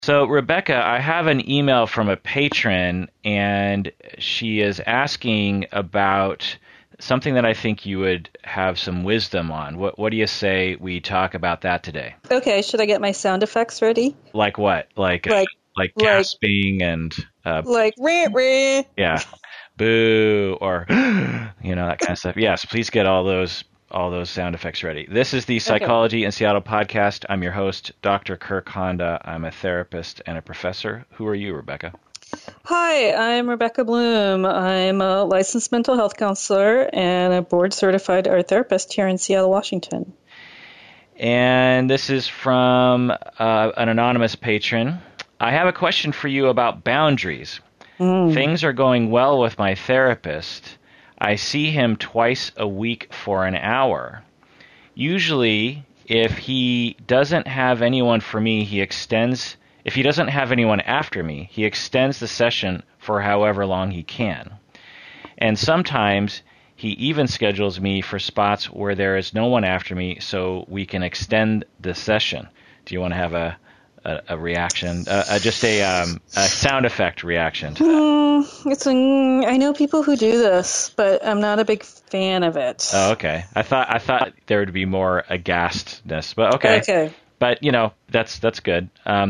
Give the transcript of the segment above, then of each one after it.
So, Rebecca, I have an email from a patron, and she is asking about something that I think you would have some wisdom on. What do you say we talk about that today? Okay, should I get my sound effects ready? Like what? Like, Like like, gasping and like, rah, rah. yeah, boo or that kind of stuff. Yes, please get all those sound effects ready. This is the Okay. Psychology in Seattle podcast. I'm your host, Dr. Kirk Honda. I'm a therapist and a professor. Who are you, Rebecca? Hi, I'm Rebecca Bloom. I'm a licensed mental health counselor and a board certified art therapist here in Seattle, Washington. And this is from an anonymous patron. I have a question for you about boundaries. Mm. Things are going well with my therapist. I see him twice a week for an hour. Usually, if he doesn't have anyone for me, if he doesn't have anyone after me, he extends the session for however long he can. And sometimes he even schedules me for spots where there is no one after me so we can extend the session. Do you want to have a reaction, just a sound effect reaction to that? I know people who do this, but I'm not a big fan of it. Oh, okay. I thought there would be more aghastness, but okay. Okay. But that's good.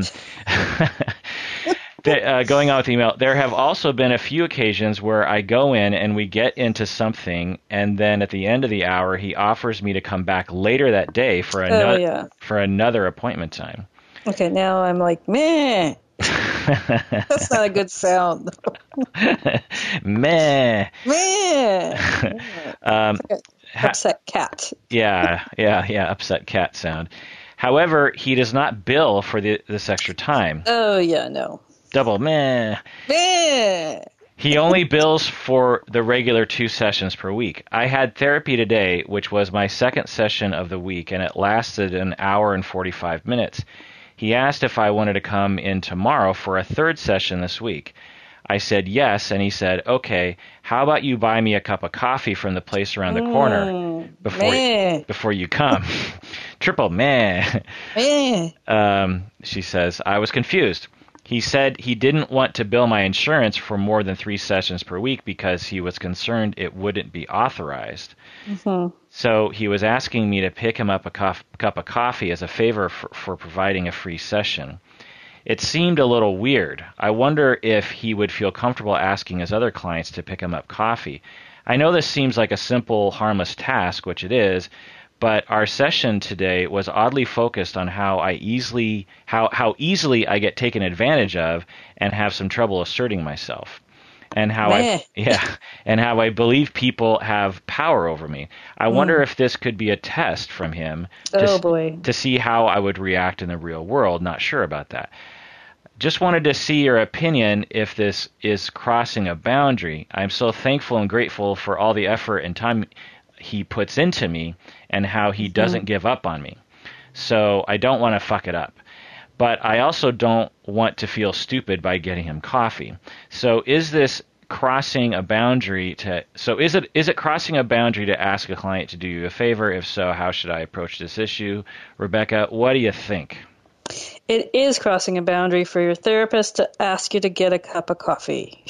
Going on with the email, there have also been a few occasions where I go in and we get into something, and then at the end of the hour, he offers me to come back later that day Oh, yeah. for another appointment time. Okay, now I'm like, meh. That's not a good sound. Meh. Meh. Um, It's like an upset cat. yeah, upset cat sound. However, he does not bill for this extra time. Oh, yeah, no. Double meh. Meh. He only bills for the regular 2 sessions per week. I had therapy today, which was my second session of the week, and it lasted an hour and 45 minutes. He asked if I wanted to come in tomorrow for a third session this week. I said yes, and he said, okay, how about you buy me a cup of coffee from the place around the corner before Meh. before you come? Triple meh. Meh. She says, I was confused. He said he didn't want to bill my insurance for more than 3 sessions per week because he was concerned it wouldn't be authorized. Mm-hmm. So he was asking me to pick him up a cup of coffee as a favor for providing a free session. It seemed a little weird. I wonder if he would feel comfortable asking his other clients to pick him up coffee. I know this seems like a simple, harmless task, which it is, but our session today was oddly focused on how easily I get taken advantage of and have some trouble asserting myself. And how I Meh. yeah, and how I believe people have power over me. I wonder Mm. if this could be a test from him Oh, boy. to see how I would react in the real world. Not sure about that. Just wanted to see your opinion if this is crossing a boundary. I'm so thankful and grateful for all the effort and time he puts into me and how he Mm-hmm. doesn't give up on me. So I don't want to fuck it up. But I also don't want to feel stupid by getting him coffee. So is this crossing a boundary is it crossing a boundary to ask a client to do you a favor? If so, how should I approach this issue? Rebecca, what do you think? It is crossing a boundary for your therapist to ask you to get a cup of coffee.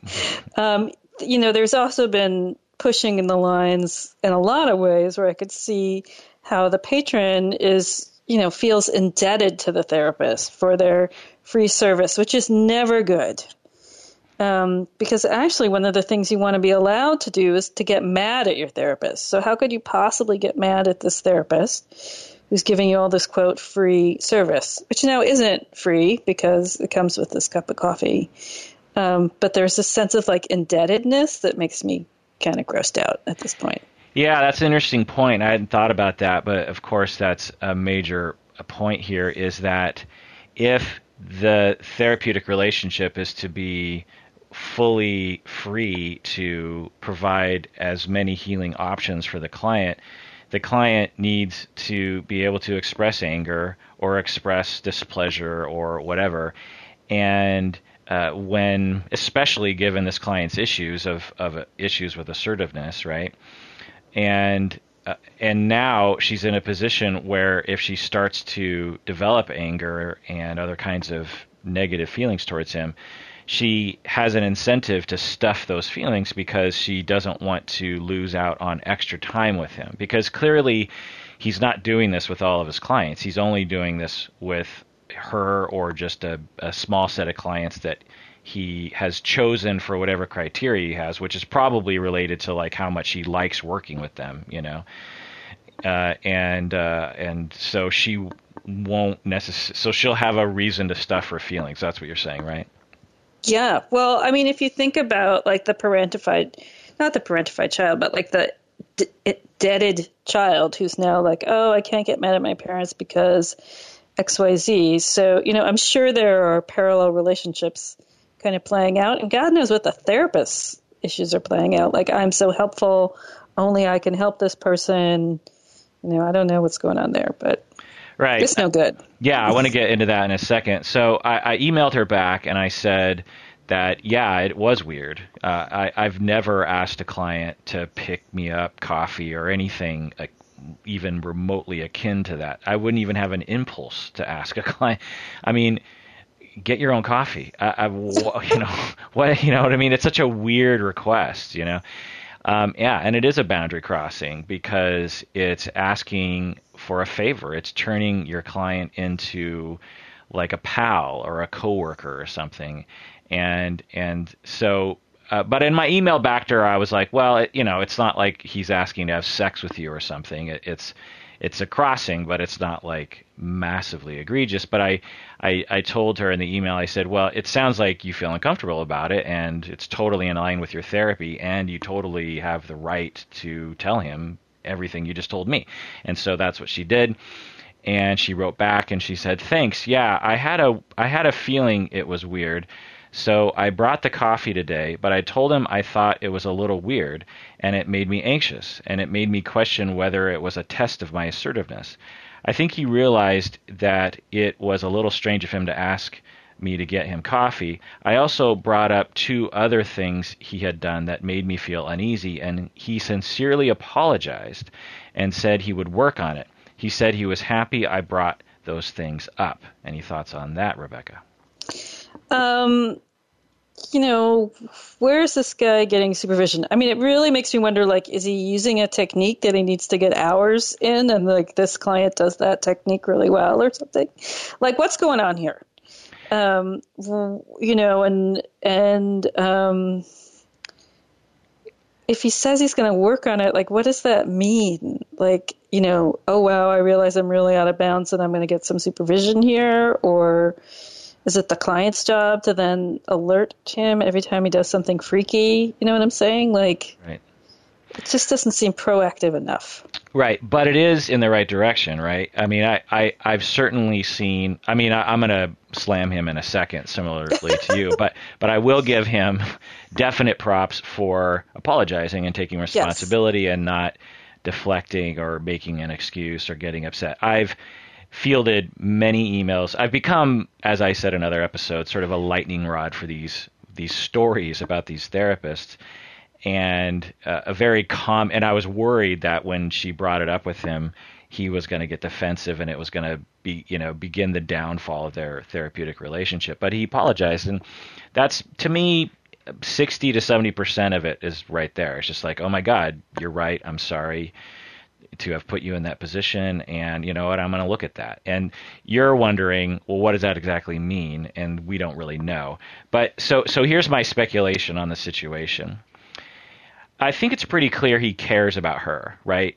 There's also been pushing in the lines in a lot of ways where I could see how the patron feels indebted to the therapist for their free service, which is never good. Because actually one of the things you want to be allowed to do is to get mad at your therapist. So how could you possibly get mad at this therapist who's giving you all this, quote, free service, which now isn't free because it comes with this cup of coffee. But there's a sense of like indebtedness that makes me kind of grossed out at this point. Yeah, that's an interesting point. I hadn't thought about that, but of course that's a major point here is that if the therapeutic relationship is to be fully free to provide as many healing options for the client needs to be able to express anger or express displeasure or whatever. And especially given this client's issues of issues with assertiveness, right? And and now she's in a position where if she starts to develop anger and other kinds of negative feelings towards him, she has an incentive to stuff those feelings because she doesn't want to lose out on extra time with him. Because clearly he's not doing this with all of his clients. He's only doing this with her or just a small set of clients that he has chosen for whatever criteria he has, which is probably related to like how much he likes working with them, you know. And so she won't necessarily, so she'll have a reason to stuff her feelings. That's what you're saying, right? Yeah. Well, I mean, if you think about like not the parentified child, but like the deaded child who's now like, oh, I can't get mad at my parents because XYZ. So, you know, I'm sure there are parallel relationships kind of playing out, and God knows what the therapist's issues are playing out. Like, I'm so helpful, only I can help this person. You know, I don't know what's going on there, but right. It's no good. Yeah, I want to get into that in a second. So I emailed her back and I said that, yeah, it was weird. I've never asked a client to pick me up coffee or anything even remotely akin to that. I wouldn't even have an impulse to ask a client. I mean, get your own coffee. You know what? You know what I mean? It's such a weird request, you know. Yeah, and it is a boundary crossing because it's asking for a favor. It's turning your client into like a pal or a coworker or something. And so, but in my email back to her, I was like, well, you know, it's not like he's asking to have sex with you or something. It's a crossing, but it's not like massively egregious. But I told her in the email, I said, well, it sounds like you feel uncomfortable about it, and it's totally in line with your therapy, and you totally have the right to tell him everything you just told me. And so that's what she did. And she wrote back and she said, thanks. Yeah, I had a feeling it was weird. So I brought the coffee today, but I told him I thought it was a little weird, and it made me anxious, and it made me question whether it was a test of my assertiveness. I think he realized that it was a little strange of him to ask me to get him coffee. I also brought up 2 other things he had done that made me feel uneasy, and he sincerely apologized and said he would work on it. He said he was happy I brought those things up. Any thoughts on that, Rebecca? You know, where's this guy getting supervision? I mean, it really makes me wonder, like, is he using a technique that he needs to get hours in, and like this client does that technique really well or something? Like, what's going on here? You know, and if he says he's going to work on it, like, what does that mean? Like, you know, oh, wow, I realize I'm really out of bounds and I'm going to get some supervision here, or is it the client's job to then alert him every time he does something freaky? You know what I'm saying? Like, right. It just doesn't seem proactive enough. Right, but it is in the right direction, right? I mean, I've certainly seen. I mean, I'm going to slam him in a second, similarly to you, but I will give him definite props for apologizing and taking responsibility, yes, and not deflecting or making an excuse or getting upset. I've fielded many emails. I've become, as I said in other episodes, sort of a lightning rod for these stories about these therapists, and and I was worried that when she brought it up with him, he was going to get defensive and it was going to begin the downfall of their therapeutic relationship. But he apologized, and that's, to me, 60 to 70% of it is right there. It's just like, oh my God, you're right. I'm sorry to have put you in that position, and you know what, I'm going to look at that. And you're wondering, well, what does that exactly mean? And we don't really know. But so here's my speculation on the situation. I think it's pretty clear he cares about her, right?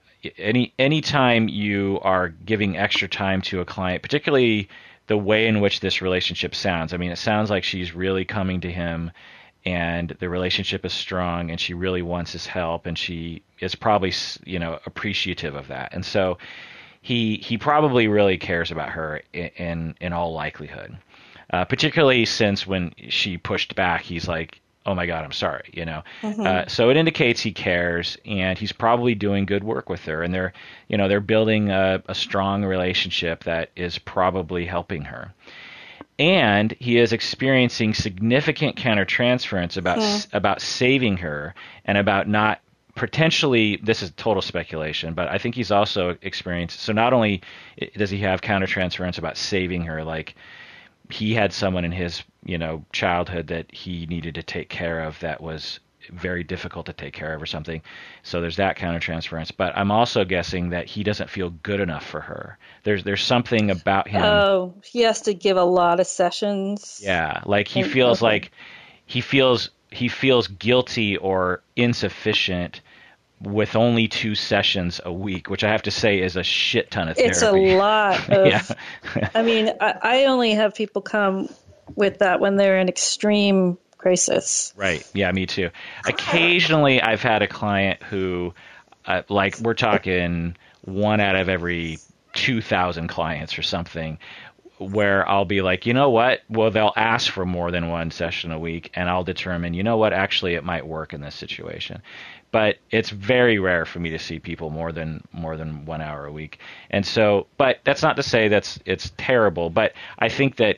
Anytime you are giving extra time to a client, particularly the way in which this relationship sounds. I mean, it sounds like she's really coming to him, and the relationship is strong, and she really wants his help, and she is probably, appreciative of that. And so he probably really cares about her in all likelihood, particularly since when she pushed back, he's like, oh my God, I'm sorry, Mm-hmm. So it indicates he cares, and he's probably doing good work with her, and they're building a strong relationship that is probably helping her. And he is experiencing significant countertransference about saving her, and about not potentially, this is total speculation, but I think he's also experienced, so not only does he have countertransference about saving her, like he had someone in his, childhood that he needed to take care of that was very difficult to take care of or something. So there's that countertransference. But I'm also guessing that he doesn't feel good enough for her. There's something about him. Oh, he has to give a lot of sessions. Yeah, like he And feels okay. like he feels guilty or insufficient with only 2 sessions a week, which I have to say is a shit ton of It's a therapy. lot Yeah. of, I mean, I only have people come with that when they're in extreme crisis. Right. Yeah, me too. Occasionally, I've had a client who, like, we're talking one out of every 2,000 clients or something, where I'll be like, you know what? Well, they'll ask for more than 1 session a week, and I'll determine, you know what? Actually, it might work in this situation. But it's very rare for me to see people more than 1 hour a week. And so, but that's not to say it's terrible. But I think that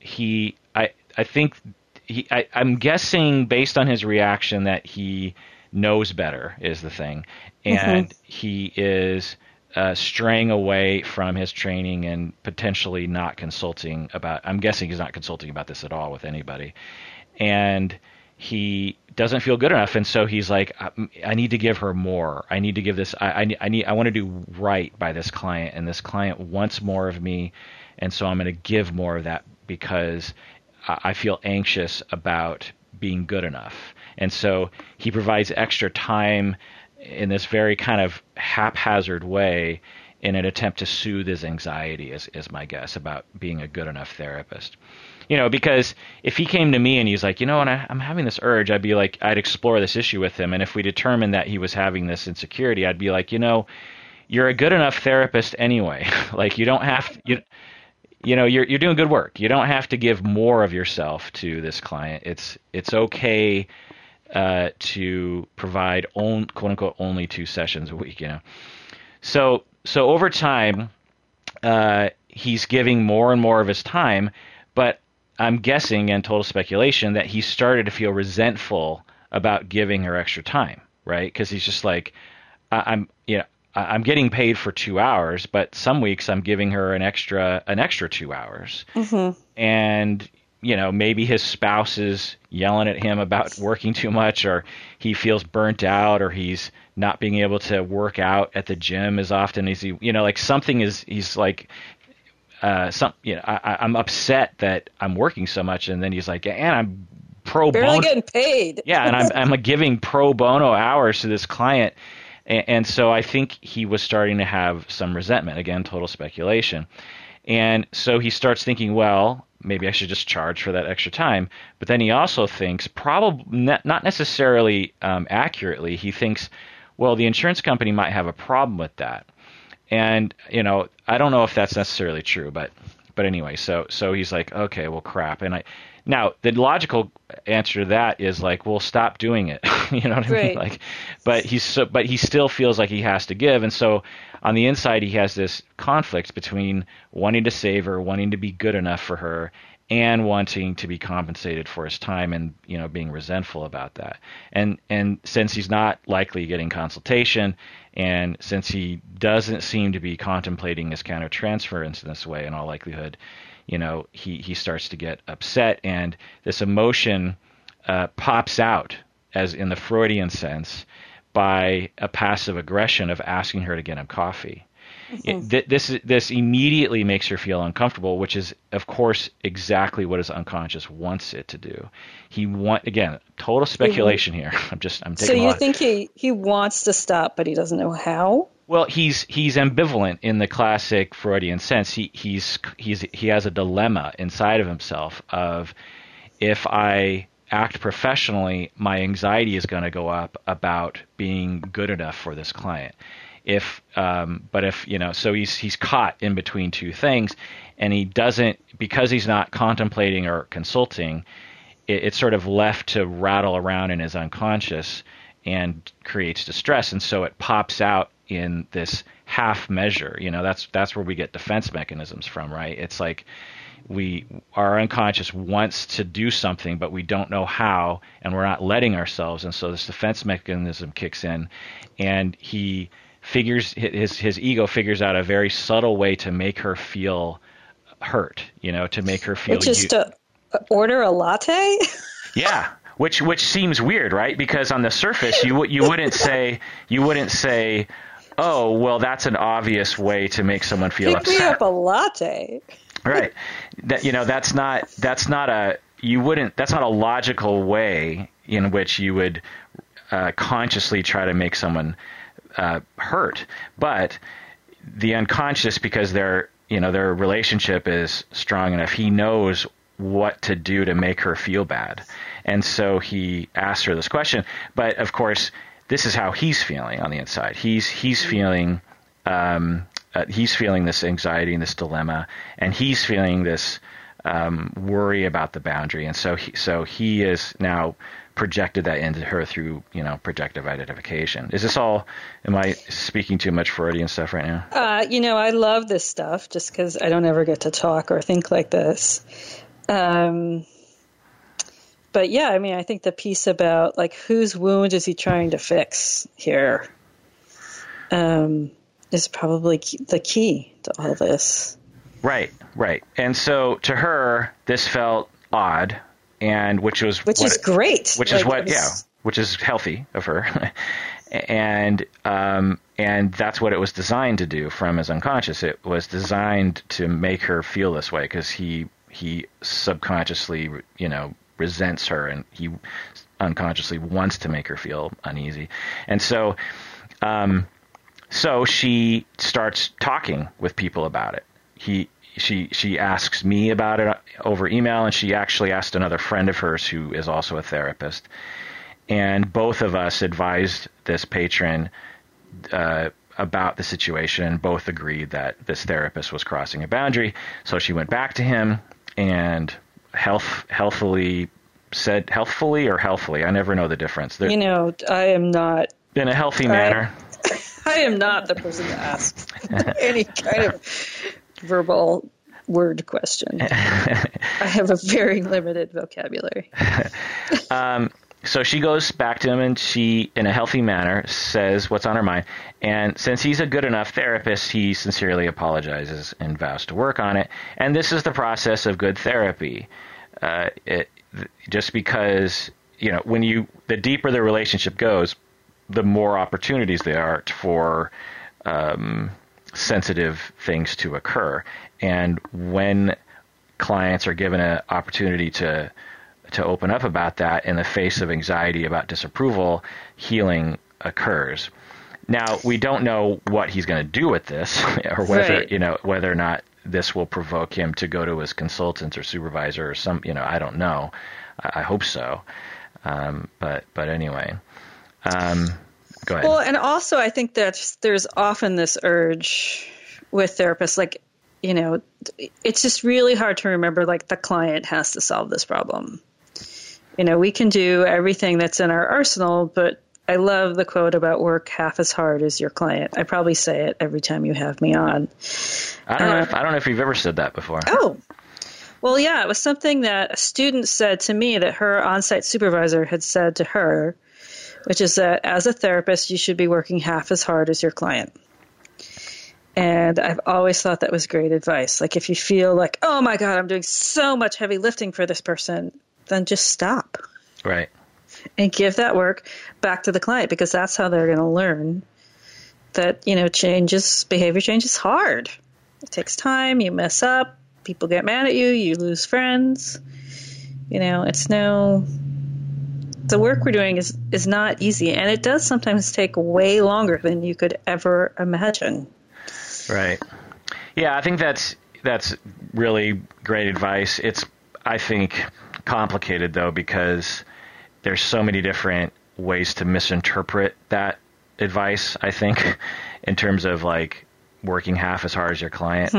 I think I'm guessing based on his reaction that he knows better is the thing, Hmm. and he is straying away from his training and potentially not consulting about. I'm guessing he's not consulting about this at all with anybody, and he doesn't feel good enough, and so he's like, I need to give her more. I need to give this. I want to do right by this client, and this client wants more of me, and so I'm going to give more of that because I feel anxious about being good enough. And so he provides extra time in this very kind of haphazard way in an attempt to soothe his anxiety, is my guess, about being a good enough therapist. Because if he came to me and he's like, and I'm having this urge, I'd be like, I'd explore this issue with him. And if we determined that he was having this insecurity, I'd be like, you're a good enough therapist anyway. Like you don't have you're doing good work. You don't have to give more of yourself to this client. It's okay to provide quote unquote only 2 sessions a week. So over time, he's giving more and more of his time, but I'm guessing, and total speculation, that he started to feel resentful about giving her extra time, right? Because he's just like, I'm I'm getting paid for 2 hours, but some weeks I'm giving her an extra 2 hours. Hmm. And maybe his spouse is yelling at him about working too much, or he feels burnt out, or he's not being able to work out at the gym as often as like something is, he's like, I'm upset that I'm working so much. And then he's like, and I'm pro Barely bono. getting paid. Yeah. And I'm like giving pro bono hours to this client. And so I think he was starting to have some resentment. Again, total speculation. And so he starts thinking, well, maybe I should just charge for that extra time. But then he also thinks, probably not necessarily accurately, he thinks, well, the insurance company might have a problem with that. And I don't know if that's necessarily true, but anyway, so he's like, okay, well, crap. And now the logical answer to that is like, well, stop doing it. You know what I mean? Right. Like, but he still feels like he has to give, and so on the inside he has this conflict between wanting to save her, wanting to be good enough for her, and wanting to be compensated for his time, and being resentful about that. And since he's not likely getting consultation, and since he doesn't seem to be contemplating his countertransference in this way, in all likelihood, he starts to get upset, and this emotion pops out, as in the Freudian sense, by a passive aggression of asking her to get him coffee. Hmm. This immediately makes her feel uncomfortable, which is, of course, exactly what his unconscious wants it to do. Again, total speculation here. I'm So taking a you lot. think he wants to stop, but he doesn't know how? Well, he's ambivalent in the classic Freudian sense. He has a dilemma inside of himself of, if I act professionally, my anxiety is going to go up about being good enough for this client. But if so he's caught in between two things, and he doesn't, because he's not contemplating or consulting. It's sort of left to rattle around in his unconscious and creates distress, and so it pops out in this half measure. That's where we get defense mechanisms from, right? It's like our unconscious wants to do something, but we don't know how, and we're not letting ourselves, and so this defense mechanism kicks in, and his ego figures out a very subtle way to make her feel hurt, to make her feel Which is to order a latte? Yeah, which seems weird, right? Because on the surface, you wouldn't say, oh, well, that's an obvious way to make someone feel Pick upset. me up a latte. Right. That's not a logical way in which you would consciously try to make someone hurt. But the unconscious, because their relationship is strong enough, he knows what to do to make her feel bad. And so he asked her this question. But of course, this is how he's feeling on the inside. He's feeling this anxiety and this dilemma, and he's feeling this worry about the boundary. And so he is now projected that into her through, projective identification. Is this all, am I speaking too much Freudian stuff right now? I love this stuff just because I don't ever get to talk or think like this. But yeah, I think the piece about like whose wound is he trying to fix here is probably the key to all this. Right. And so to her, this felt odd, and which is great. Which is healthy of her. And that's what it was designed to do from his unconscious. It was designed to make her feel this way because he subconsciously, resents her, and he unconsciously wants to make her feel uneasy. And so she starts talking with people about it. She asks me about it over email, and she actually asked another friend of hers who is also a therapist. And both of us advised this patron about the situation. Both agreed that this therapist was crossing a boundary. So she went back to him and healthfully, I never know the difference. I am not. In a healthy manner. I am not the person to ask any kind of verbal word question. I have a very limited vocabulary. So she goes back to him, and she, in a healthy manner, says what's on her mind. And since he's a good enough therapist, he sincerely apologizes and vows to work on it. And this is the process of good therapy. Just because, the deeper the relationship goes, the more opportunities there are for sensitive things to occur. And when clients are given an opportunity to open up about that in the face of anxiety about disapproval, healing occurs. Now, we don't know what he's going to do with this, or whether, whether or not this will provoke him to go to his consultant or supervisor or I don't know. I hope so. But anyway, go ahead. Well, and also I think that there's often this urge with therapists, like, it's just really hard to remember, like, the client has to solve this problem. We can do everything that's in our arsenal, but I love the quote about work half as hard as your client. I probably say it every time you have me on. I don't know if you've ever said that before. Oh, well, yeah, it was something that a student said to me that her on-site supervisor had said to her, which is that as a therapist, you should be working half as hard as your client. And I've always thought that was great advice. Like, if you feel like, oh my God, I'm doing so much heavy lifting for this person, then just stop. Right. And give that work back to the client, because that's how they're going to learn that, behavior change is hard. It takes time. You mess up. People get mad at you. You lose friends. The work we're doing is not easy. And it does sometimes take way longer than you could ever imagine. Right. Yeah, I think that's really great advice. It's, I think, complicated, though, because there's so many different ways to misinterpret that advice, I think, in terms of, like, working half as hard as your client,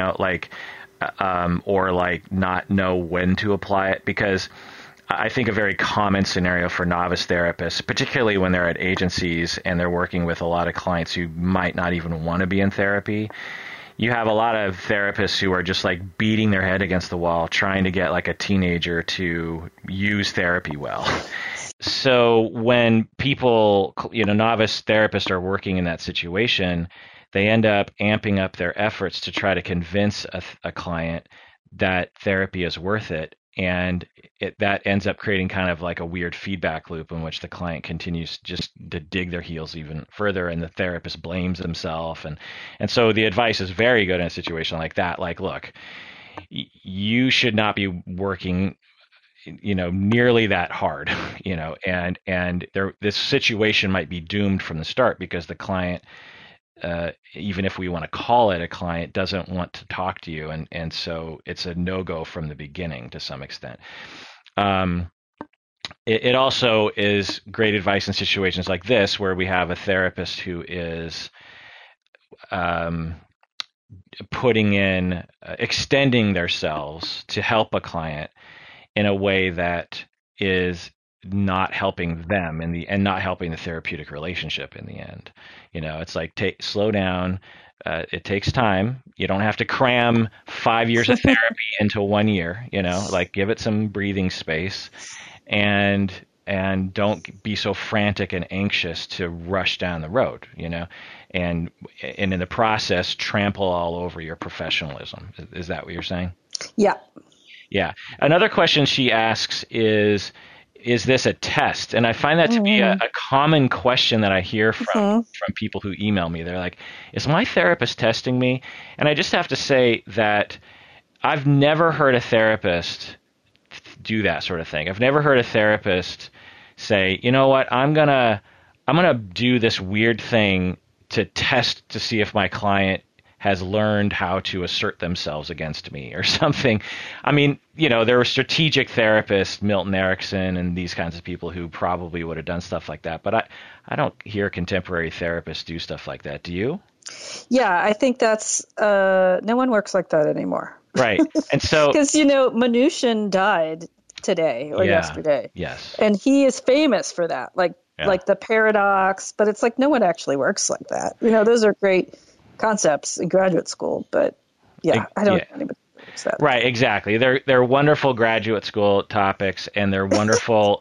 or, like, not know when to apply it. Because I think a very common scenario for novice therapists, particularly when they're at agencies and they're working with a lot of clients who might not even want to be in therapy, you have a lot of therapists who are just like beating their head against the wall, trying to get like a teenager to use therapy well. So when people, novice therapists are working in that situation, they end up amping up their efforts to try to convince a client that therapy is worth it. And that ends up creating kind of like a weird feedback loop in which the client continues just to dig their heels even further, and the therapist blames himself. And so the advice is very good in a situation like that. Like, look, you should not be working nearly that hard, and this situation might be doomed from the start because the client, even if we want to call it a client, doesn't want to talk to you, and so it's a no-go from the beginning to some extent. It also is great advice in situations like this where we have a therapist who is extending themselves to help a client in a way that is not helping them and not helping the therapeutic relationship in the end. It's like slow down. It takes time. You don't have to cram 5 years of therapy into 1 year. Like, give it some breathing space, and don't be so frantic and anxious to rush down the road. And in the process, trample all over your professionalism. Is that what you're saying? Yeah. Yeah. Another question she asks is this a test? And I find that to be a common question that I hear from people who email me. They're like, is my therapist testing me? And I just have to say that I've never heard a therapist do that sort of thing. I've never heard a therapist say, you know what, I'm gonna do this weird thing to test to see if my client has learned how to assert themselves against me or something. I mean, there were strategic therapists, Milton Erickson and these kinds of people who probably would have done stuff like that. But I don't hear contemporary therapists do stuff like that. Do you? Yeah, I think that's, no one works like that anymore. Right. And so, because, Mnuchin died today or yesterday. Yes. And he is famous for that, like the paradox, but it's like no one actually works like that. Those are great concepts in graduate school, but I don't think anybody works that. Right, exactly. They're wonderful graduate school topics, and they're wonderful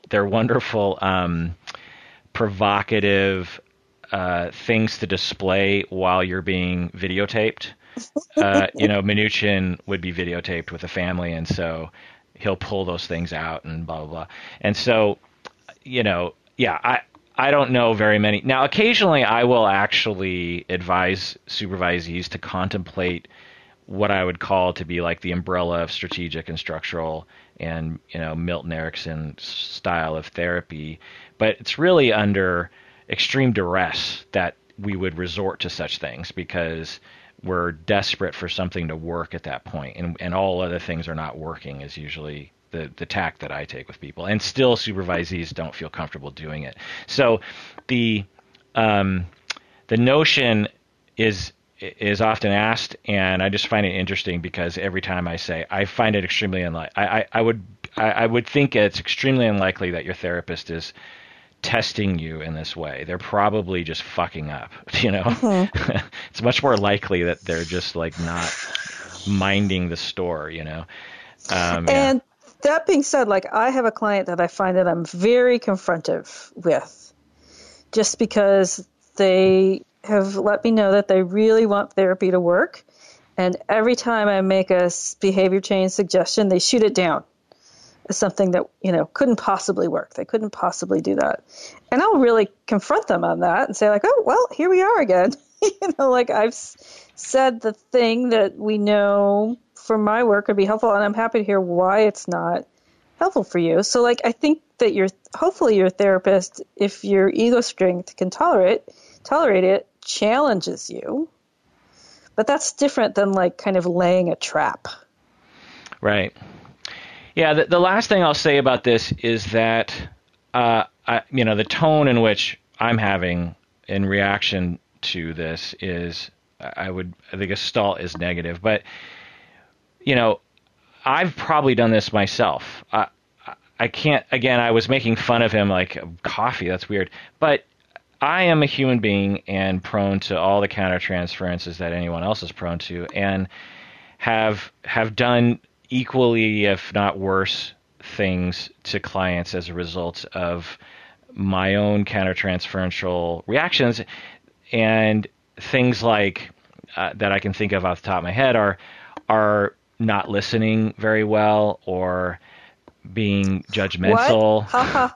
provocative things to display while you're being videotaped. Mnuchin would be videotaped with a family, and so he'll pull those things out and blah, blah, blah. And so, I don't know very many. Now, occasionally I will actually advise supervisees to contemplate what I would call to be like the umbrella of strategic and structural and, Milton Erickson style of therapy. But it's really under extreme duress that we would resort to such things because we're desperate for something to work at that point, and all other things are not working is usually the tack that I take with people, and still supervisees don't feel comfortable doing it. So the notion is often asked, and I just find it interesting because every time I say, I find it extremely unlikely. I would think it's extremely unlikely that your therapist is testing you in this way. They're probably just fucking up, It's much more likely that they're just like not minding the store, And that being said, like I have a client that I find that I'm very confrontive with just because they have let me know that they really want therapy to work. And every time I make a behavior change suggestion, they shoot it down as something that, couldn't possibly work. They couldn't possibly do that. And I'll really confront them on that and say like, oh, well, here we are again. Like I've said the thing that we know for my work would be helpful, and I'm happy to hear why it's not helpful for you. So like I think that hopefully your therapist, if your ego strength can tolerate it, challenges you. But that's different than like kind of laying a trap. Right. Yeah, the last thing I'll say about this is that the tone in which I'm having in reaction to this is the gestalt is negative, but I've probably done this myself. I can't, again, I was making fun of him like coffee, that's weird, but I am a human being and prone to all the countertransferences that anyone else is prone to, and have done equally, if not worse, things to clients as a result of my own countertransferential reactions. And things like that I can think of off the top of my head are not listening very well or being What? judgmental. Ha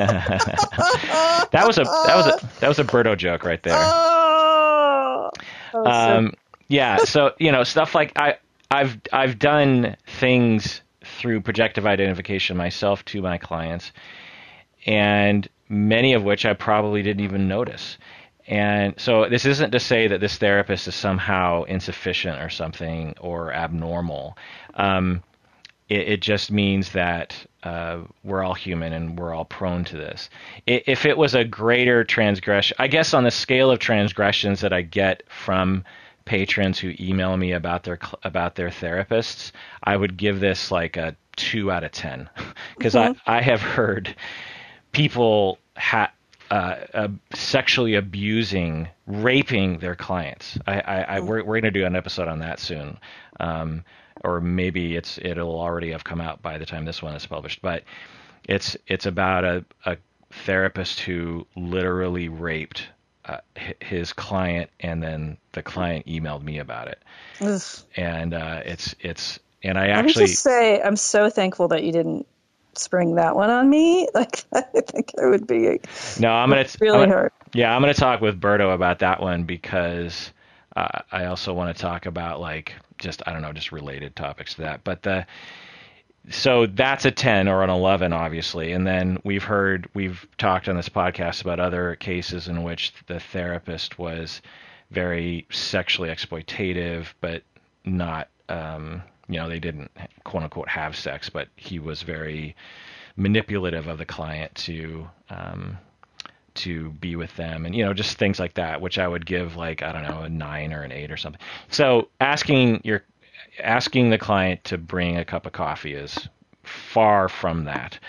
That was a Birdo joke right there. Oh, that was so. Um, yeah, so stuff like I've done things through projective identification myself to my clients, and many of which I probably didn't even notice. And so this isn't to say that this therapist is somehow insufficient or something or abnormal. It just means that we're all human and we're all prone to this. If it was a greater transgression, I guess on the scale of transgressions that I get from patrons who email me about their therapists, I would give this like a 2 out of 10 because I have heard people sexually abusing, raping their clients. We're going to do an episode on that soon. Or maybe it'll already have come out by the time this one is published. But it's about a therapist who literally raped his client, and then the client emailed me about it. Ugh. And and I Let me actually just say, I'm so thankful that you didn't spring that one on me. Like, I think it would be no, really hard. Yeah, I'm gonna talk with Berto about that one because I also want to talk about like just I don't know, just related topics to that. But so that's a 10 or an 11, obviously. And then we've talked on this podcast about other cases in which the therapist was very sexually exploitative, but not, they didn't quote unquote have sex, but he was very manipulative of the client to be with them, and just things like that, which I would give like I don't know, a 9 or an 8 or something. So asking the client to bring a cup of coffee is far from that.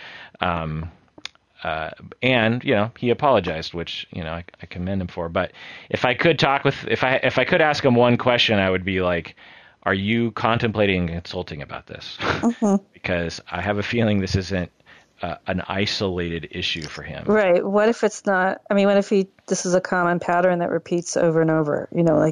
And he apologized, which I commend him for. But if I could if I could ask him one question, I would be like, are you contemplating consulting about this? Because I have a feeling this isn't an isolated issue for him. Right. What if it's not? I mean, what if this is a common pattern that repeats over and over? Like,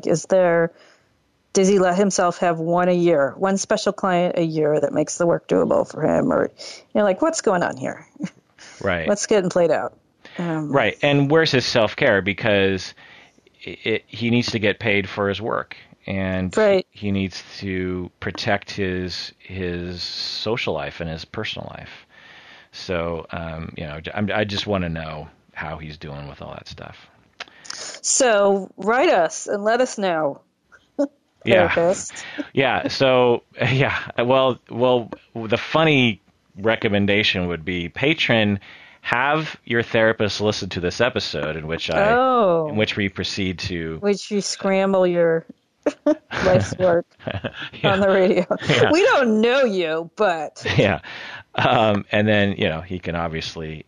does he let himself have one special client a year that makes the work doable for him? Or, like, what's going on here? Right. What's getting played out? Right. And where's his self-care? Because he needs to get paid for his work. And right. He needs to protect his social life and his personal life. So, I just want to know how he's doing with all that stuff. So write us and let us know. Therapist. Yeah. So, well, the funny recommendation would be patron, have your therapist listen to this episode in which we proceed to which you scramble your life's work on the radio. Yeah. We don't know you, but and then he can obviously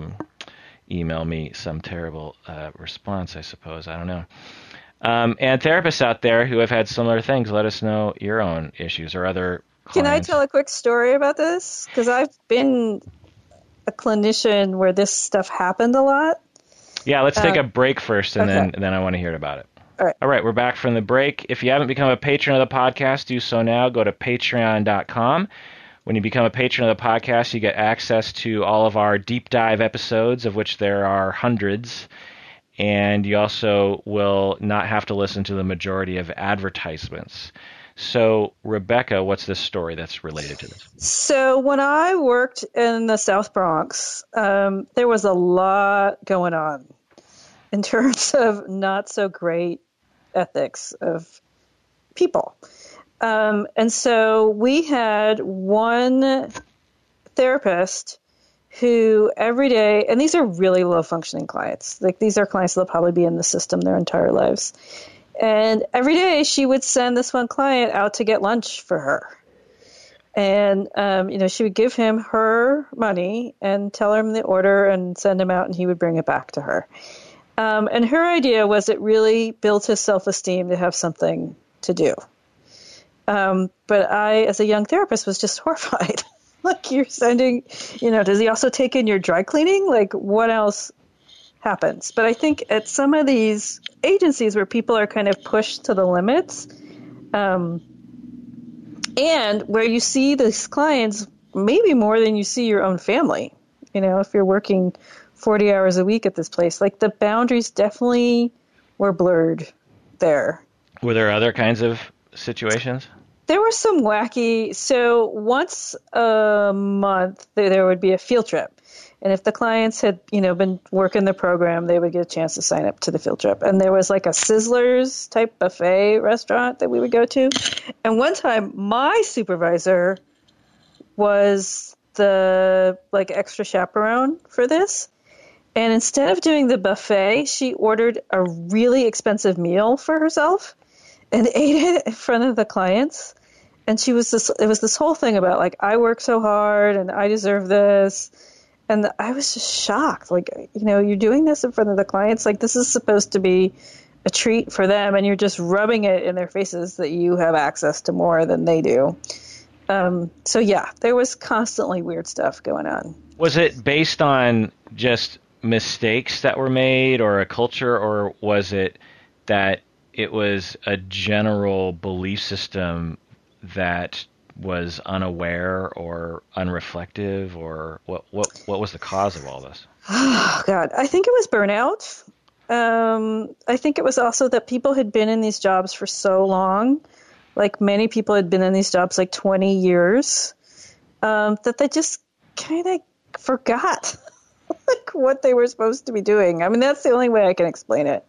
email me some terrible response, I suppose. I don't know. And therapists out there who have had similar things, let us know your own issues or other clients. Can I tell a quick story about this? Because I've been a clinician where this stuff happened a lot. Yeah, let's take a break first, and then I want to hear about it. All right, we're back from the break. If you haven't become a patron of the podcast, do so now. Go to patreon.com. When you become a patron of the podcast, you get access to all of our deep dive episodes, of which there are hundreds. And you also will not have to listen to the majority of advertisements. So, Rebecca, what's this story that's related to this? So, when I worked in the South Bronx, there was a lot going on in terms of not so great ethics of people. And so we had one therapist who every day, and these are really low functioning clients, like these are clients that'll probably be in the system their entire lives. And every day she would send this one client out to get lunch for her. And, she would give him her money and tell him the order and send him out, and he would bring it back to her. And her idea was it really built his self-esteem to have something to do. But I, as a young therapist, was just horrified. Like, you're sending, does he also take in your dry cleaning? Like, what else happens? But I think at some of these agencies where people are kind of pushed to the limits, and where you see these clients maybe more than you see your own family. If you're working 40 hours a week at this place, like the boundaries definitely were blurred there. Were there other kinds of situations? There were some wacky. So once a month, there would be a field trip. And if the clients had, been working the program, they would get a chance to sign up to the field trip. And there was like a Sizzlers type buffet restaurant that we would go to. And one time, my supervisor was the extra chaperone for this. And instead of doing the buffet, she ordered a really expensive meal for herself and ate it in front of the clients. And it was this whole thing about I work so hard and I deserve this. And I was just shocked. You're doing this in front of the clients. This is supposed to be a treat for them, and you're just rubbing it in their faces that you have access to more than they do. So, yeah, there was constantly weird stuff going on. Was it based on just mistakes that were made or a culture, or was it that it was a general belief system that was unaware or unreflective, or what was the cause of all this? Oh, God. I think it was burnout. I think it was also that people had been in these jobs for so long, many people had been in these jobs 20 years, that they just kind of forgot what they were supposed to be doing. I mean, that's the only way I can explain it.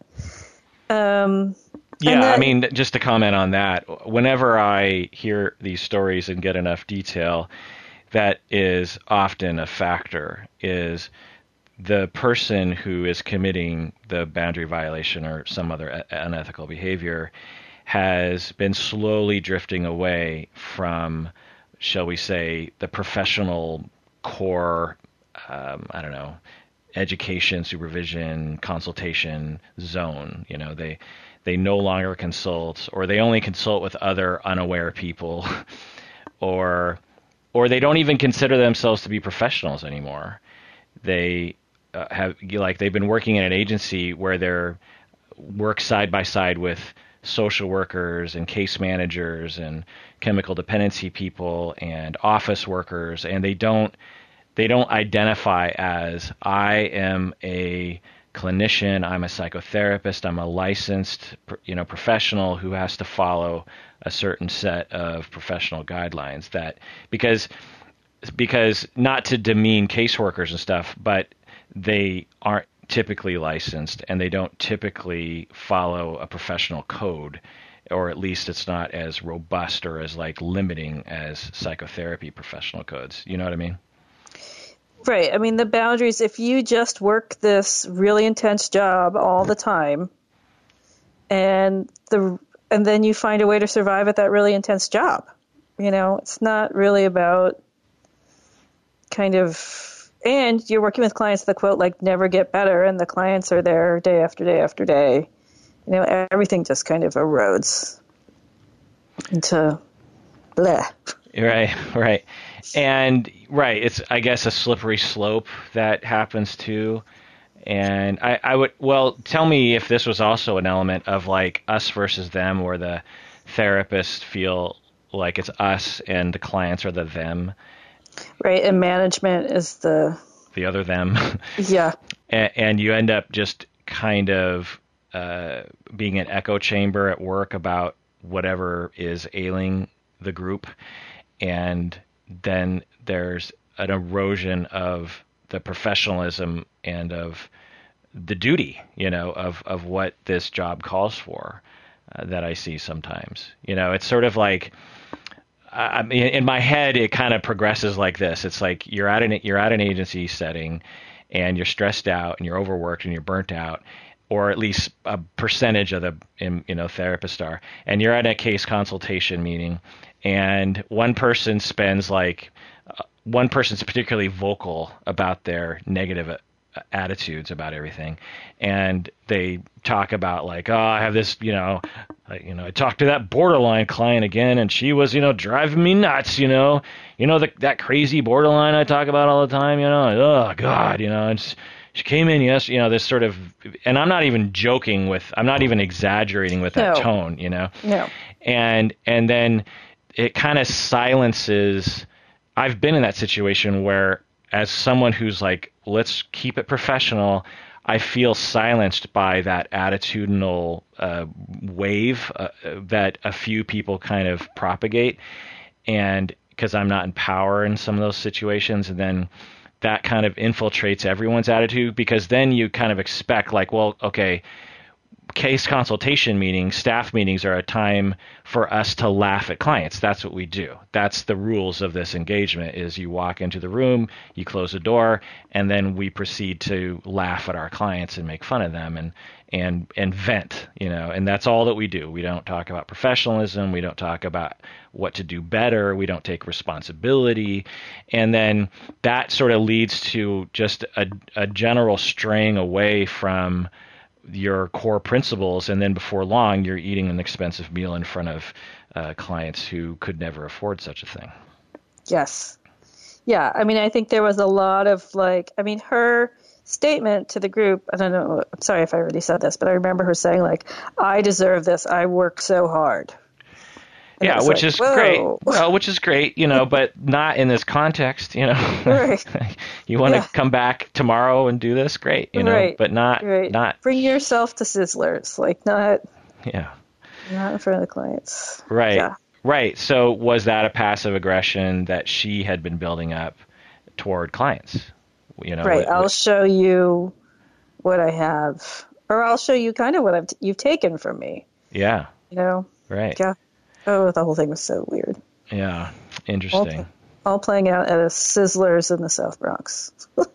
Just to comment on that, whenever I hear these stories and get enough detail, that is often a factor, is the person who is committing the boundary violation or some other unethical behavior has been slowly drifting away from, shall we say, the professional core, education, supervision, consultation zone. They no longer consult, or they only consult with other unaware people, or they don't even consider themselves to be professionals anymore. They they've been working in an agency where they're work side by side with social workers and case managers and chemical dependency people and office workers, and they don't identify as, I am a clinician, I'm a psychotherapist, I'm a licensed, professional who has to follow a certain set of professional guidelines. That because not to demean caseworkers and stuff, but they aren't typically licensed and they don't typically follow a professional code, or at least it's not as robust or as limiting as psychotherapy professional codes. You know what I mean? Right. I mean, the boundaries, if you just work this really intense job all the time and then you find a way to survive at that really intense job, it's not really about and you're working with clients that quote, never get better, and the clients are there day after day after day. Everything just kind of erodes into bleh. Right. And it's, I guess, a slippery slope that happens too. And I would, tell me if this was also an element of us versus them, where the therapists feel like it's us and the clients are the them. Right, and management is the other them. Yeah. And you end up just kind of being an echo chamber at work about whatever is ailing the group. And then there's an erosion of the professionalism and of the duty, of what this job calls for, that I see sometimes. It's sort of in my head, it kind of progresses like this. It's you're at an agency setting, and you're stressed out, and you're overworked, and you're burnt out, or at least a percentage of the therapists are, and you're at a case consultation meeting, and one person's particularly vocal about their negative attitudes about everything, and they talk about I have this, I talked to that borderline client again, and she was, driving me nuts, that crazy borderline I talk about all the time, oh God, she came in, this sort of, and I'm not even joking I'm not even exaggerating with that tone, No. and then it kind of silences. I've been in that situation where, as someone who's like, let's keep it professional, I feel silenced by that attitudinal wave that a few people kind of propagate, and because I'm not in power in some of those situations, and then that kind of infiltrates everyone's attitude, because then you kind of expect, like, well, okay, case consultation meetings, staff meetings are a time for us to laugh at clients. That's what we do. That's the rules of this engagement, is you walk into the room, you close the door, and then we proceed to laugh at our clients and make fun of them and vent, and that's all that we do. We don't talk about professionalism. We don't talk about what to do better. We don't take responsibility. And then that sort of leads to just a general straying away from your core principles, and then before long you're eating an expensive meal in front of clients who could never afford such a thing. Yes. Yeah, I mean, I think there was a lot of her statement to the group, I don't know, I'm sorry if I already said this, but I remember her saying, like, I deserve this, I work so hard. And yeah, which is whoa. great. Well, which is great, but not in this context, Right. You want to come back tomorrow and do this, great, right. but not bring yourself to Sizzlers, like not in front of the clients. Right. Yeah. Right. So was that a passive aggression that she had been building up toward clients? Right. I'll show you what I have, or I'll show you kind of what you've taken from me. Yeah. Right. Yeah. Oh, the whole thing was so weird. Yeah. Interesting. All playing out at a Sizzlers in the South Bronx.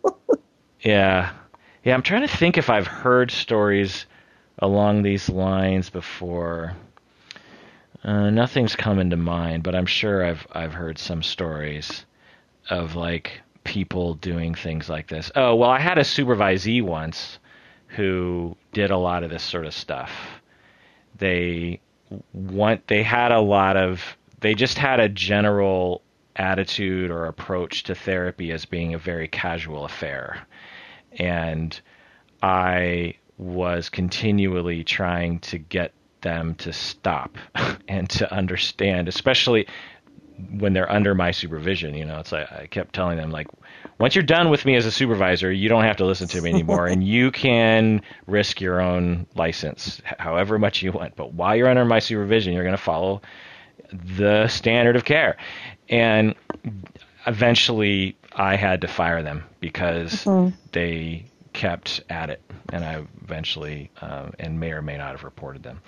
Yeah. Yeah. I'm trying to think if I've heard stories along these lines before. Nothing's coming to mind, but I'm sure I've heard some stories of like people doing things like this. Oh, well, I had a supervisee once who did a lot of this sort of stuff. They just had a general attitude or approach to therapy as being a very casual affair. And I was continually trying to get them to stop and to understand, especially when they're under my supervision. It's like I kept telling them, like, once you're done with me as a supervisor, you don't have to listen to me anymore, and you can risk your own license however much you want. But while you're under my supervision, you're going to follow the standard of care. And eventually I had to fire them because they kept at it, and I eventually and may or may not have reported them.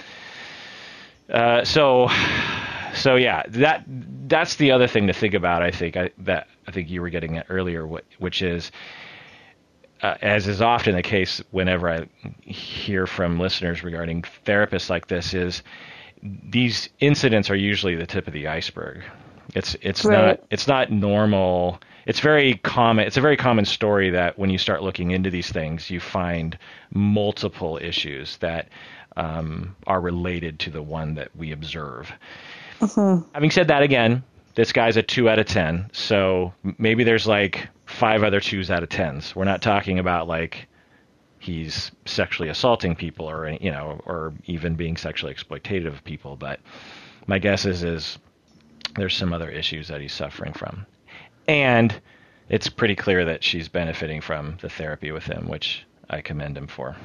So yeah, that's the other thing to think about. I think you were getting at earlier, which is, as is often the case whenever I hear from listeners regarding therapists like this, is these incidents are usually the tip of the iceberg. It's right. not normal. It's very common. It's a very common story that when you start looking into these things, you find multiple issues that are related to the one that we observe. Having said that, again, this guy's a 2 out of 10, so maybe there's like 5 other 2s out of 10s. We're not talking about like he's sexually assaulting people or or even being sexually exploitative of people, but my guess is there's some other issues that he's suffering from. And it's pretty clear that she's benefiting from the therapy with him, which I commend him for.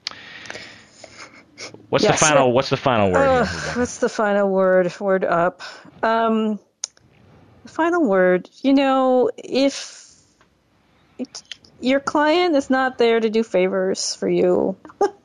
What's the final word? What's the final word? Word up. The final word, if your client is not there to do favors for you,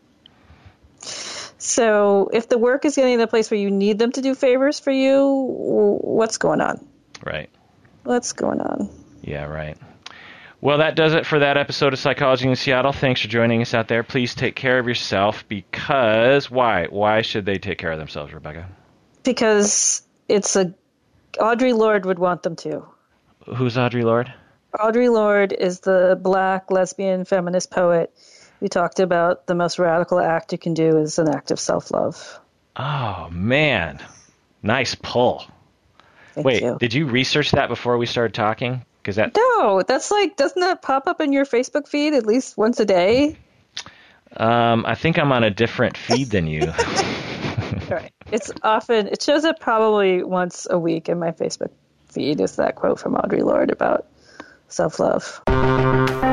so if the work is getting to the place where you need them to do favors for you, what's going on? Right. What's going on? Yeah, right. Well, that does it for that episode of Psychology in Seattle. Thanks for joining us out there. Please take care of yourself, because why? Why should they take care of themselves, Rebecca? Because Audre Lorde would want them to. Who's Audre Lorde? Audre Lorde is the Black lesbian feminist poet. We talked about the most radical act you can do is an act of self-love. Oh, man. Nice pull. Thank you. Did you research that before we started talking? No, that's like, doesn't that pop up in your Facebook feed at least once a day? I think I'm on a different feed than you. All right. it shows up probably once a week in my Facebook feed, is that quote from Audre Lorde about self-love.